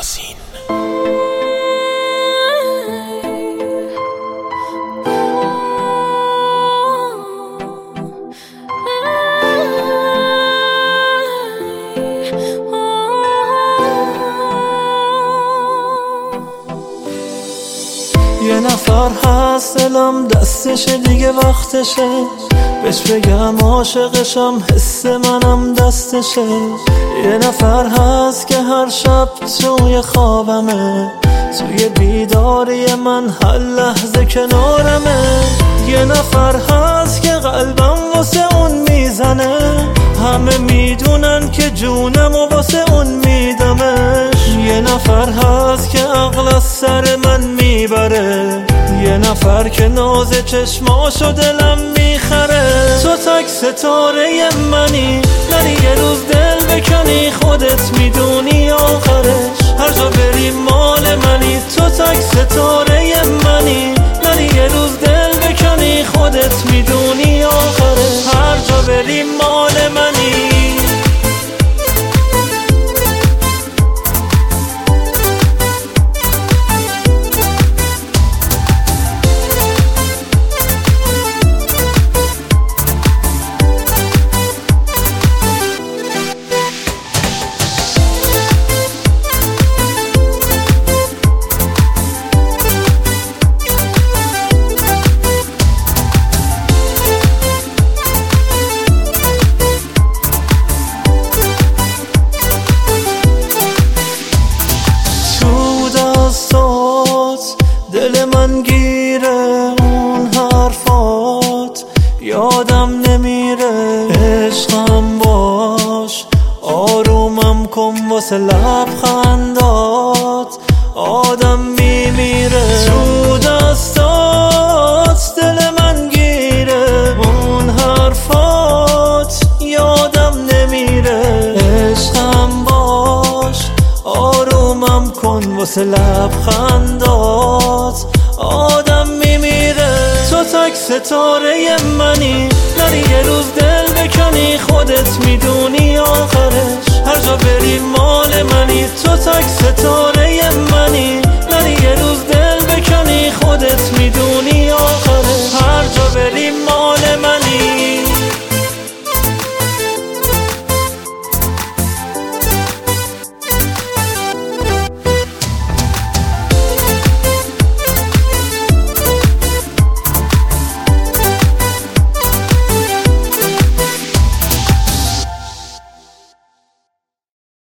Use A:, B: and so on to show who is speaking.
A: یاسین.
B: یه نفر هست دلم دستشه دیگه وقتشه، بهش بگم عاشقشم حس منم دستشه. یه نفر هست که هر شب توی خوابمه، توی بیداری من هر لحظه کنارمه. یه نفر هست که قلبم واسه اون میزنه، همه میدونن که جونم و واسه اون میدمش. یه نفر هست که عقل از سر من میبره، یه نفر که ناز چشماشو دلم میخره. تو تک ستاره منی، نری یه روز دل بکنی، خودت میدونی آخرش هر جا بری مال منی. تو تک ستاره منی، نری یه روز دل بکنی، خودت میدونی آخرش هر جا بری مال منی. دل من گیره اون حرفات، یادم نمیره عشقم باش، آرومم کن واسه لبخندات، آدم میمیره تو دستات. دل من گیره اون حرفات، یادم نمیره عشقم باش، آرومم کن واسه لبخندات، آدم میمیره. تو تک ستاره منی، نری یه روز دل بکنی، خودت میدونی آخرش هر جا بری مال منی. تو تک ستاره